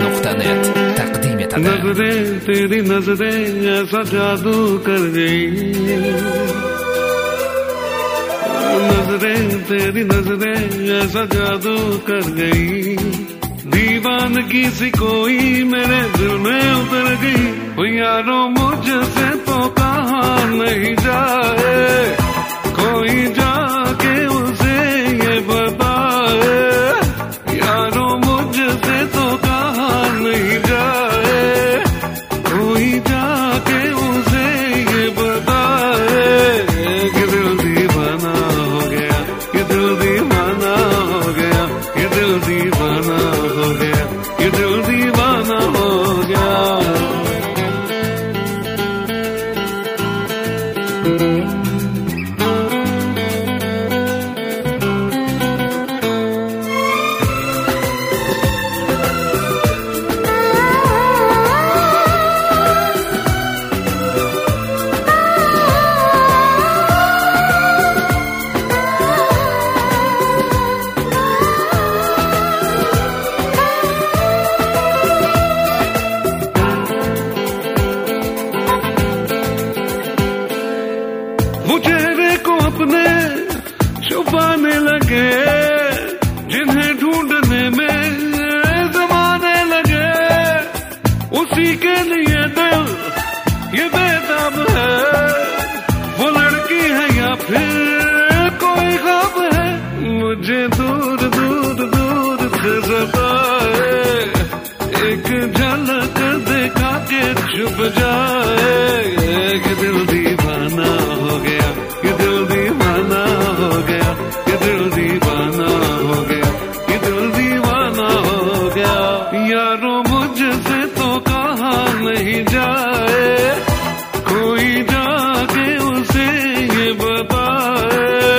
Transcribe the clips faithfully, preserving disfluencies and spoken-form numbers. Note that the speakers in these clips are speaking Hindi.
نقطة نت تقديم تمام. नजरें तेरी नजरें ऐसा जादू कर गई, नजरें तेरी नजरें ऐसा जादू कर गई, दीवानगी सी कोई मेरे दिल में उतर गई। ओ यारो मुझसे तो कहाँ नहीं जाए, कोई जाके उसे ये बताए। यारो मुझसे तो कहाँ नहीं जाए, कोई जाके उसे ये बताए। ये दिल दीवाना हो गया, ये दिल दीवाना हो गया, ये दिल दीवाना हो गया, ये दिल दीवाना हो गया। वो चेहरे को अपने छुपाने लगे, जिन्हें ढूंढने में जमाने लगे। उसी के लिए दिल ये बेताब है, वो लड़की है या फिर कोई ख्वाब है। मुझे दूर दूर दूर से सताए, एक झलक देखा के छुप जाए। ये दिल दीवाना हो गया, ये दिल दीवाना हो गया, ये दिल दीवाना हो गया, ये दिल दीवाना हो गया। यारो मुझसे तो कहाँ नहीं जाए, कोई जाके उसे ये बताए।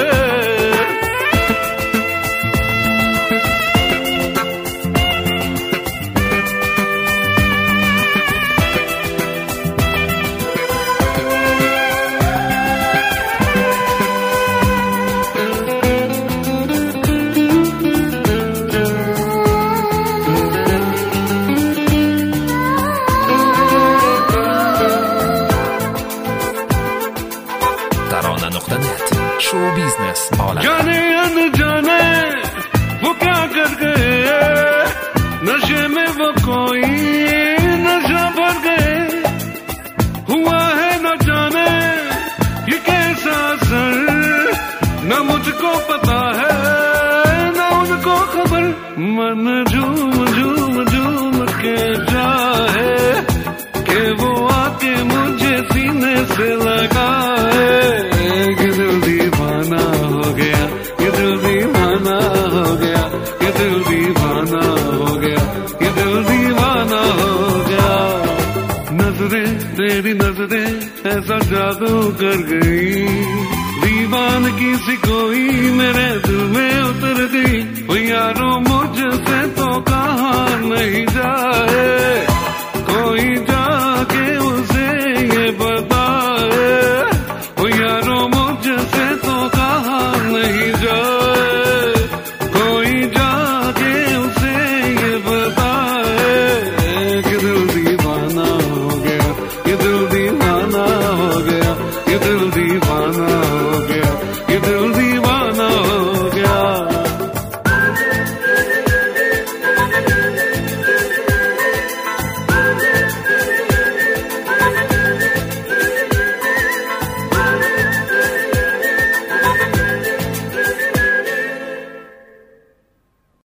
शो बिजनेस जाने अनजाने वो क्या कर गए, नशे में वो कोई नशा भर गए। हुआ है न जाने ये कैसा असर, न मुझको पता है न उनको खबर। मन झूम झूम झूम के जाए कि वो आके मुझे सीने से लगाए। ये दिल दीवाना हो गया, ये दिल दीवाना हो गया, ये दिल दीवाना हो गया, ये दिल दीवाना हो गया। नजरें तेरी नजरें ऐसा जादू कर गई, दीवानगी सी कोई मेरे दिल में उतर गई। ओ यारो मुझसे तो कहाँ नहीं जा